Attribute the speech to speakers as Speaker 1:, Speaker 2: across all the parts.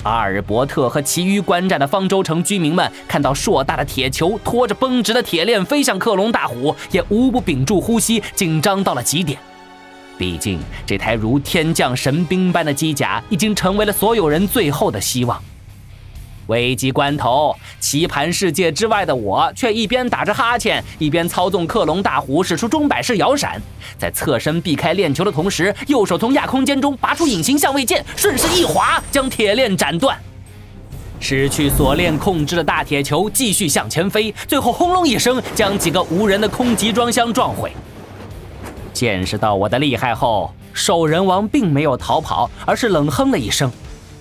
Speaker 1: 阿尔伯特和其余观战的方舟城居民们看到硕大的铁球拖着绷直的铁链飞向克隆大虎，也无不屏住呼吸，紧张到了极点。毕竟这台如天降神兵般的机甲已经成为了所有人最后的希望。危急关头，棋盘世界之外的我却一边打着哈欠，一边操纵克隆大虎使出钟摆式摇闪，在侧身避开链球的同时，右手从亚空间中拔出隐形相位剑，顺势一划，将铁链斩断。失去锁链控制的大铁球继续向前飞，最后轰隆一声，将几个无人的空集装箱撞毁。见识到我的厉害后，兽人王并没有逃跑，而是冷哼了一声：“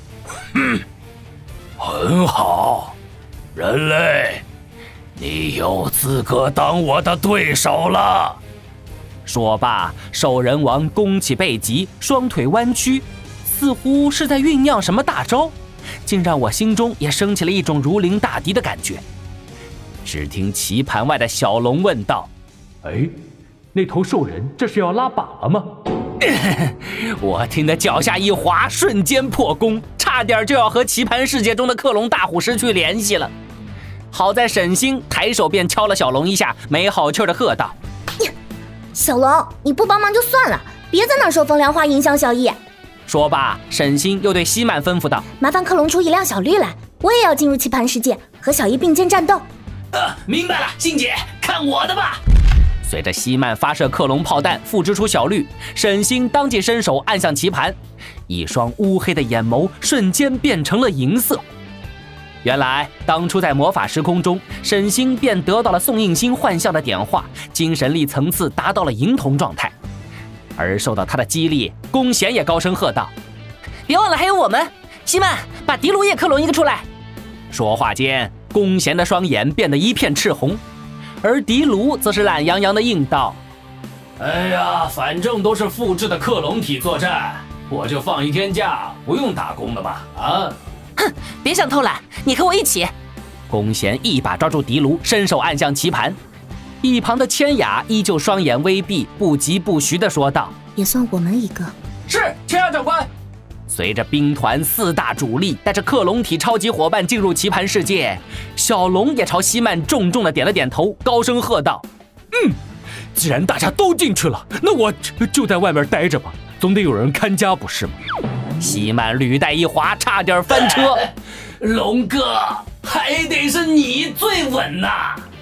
Speaker 2: 很好，人类，你有资格当我的对手了。”
Speaker 1: 说罢，兽人王弓起背脊，双腿弯曲，似乎是在酝酿什么大招，竟让我心中也升起了一种如临大敌的感觉。只听棋盘外的小龙问道：“
Speaker 3: 哎，那头兽人这是要拉靶了吗？”
Speaker 1: 我听得脚下一滑，瞬间破功，差点就要和棋盘世界中的克隆大虎失去联系了。好在沈星抬手便敲了小龙一下，没好气地喝道：“
Speaker 4: 小龙，你不帮忙就算了，别在那儿说风凉话影响小易。”
Speaker 1: 说罢，沈星又对西曼吩咐道：“
Speaker 4: 麻烦克隆出一辆小绿来，我也要进入棋盘世界，和小易并肩战斗。”
Speaker 2: 明白了，星姐，看我的吧。
Speaker 1: 随着西曼发射克隆炮弹，复制出小绿，沈星当即伸手按向棋盘，一双乌黑的眼眸瞬间变成了银色。原来当初在魔法时空中，沈星便得到了宋应星幻象的点化，精神力层次达到了银瞳状态。而受到他的激励，弓弦也高声喝道：“别忘了还有我们！西曼，把迪卢也克隆一个出来！”说话间，弓弦的双眼变得一片赤红，而迪卢则是懒洋洋地应道：“
Speaker 2: 哎呀，反正都是复制的克隆体作战，我就放一天假，不用打工了吧？啊！”
Speaker 1: 哼，别想偷懒，你和我一起！弓弦一把抓住迪卢，伸手按向棋盘。一旁的千雅依旧双眼微闭，不疾不徐地说道：“
Speaker 4: 也算我们一个。”
Speaker 2: 是，千雅长官。
Speaker 1: 随着兵团4大主力带着克隆体超级伙伴进入棋盘世界，小龙也朝西曼重重地点了点头，高声喝道：“
Speaker 3: 既然大家都进去了，那我就在外面待着吧，总得有人看家不是吗？”
Speaker 1: 西曼履带一滑，差点翻车。
Speaker 2: 龙哥，还得是你最稳呐！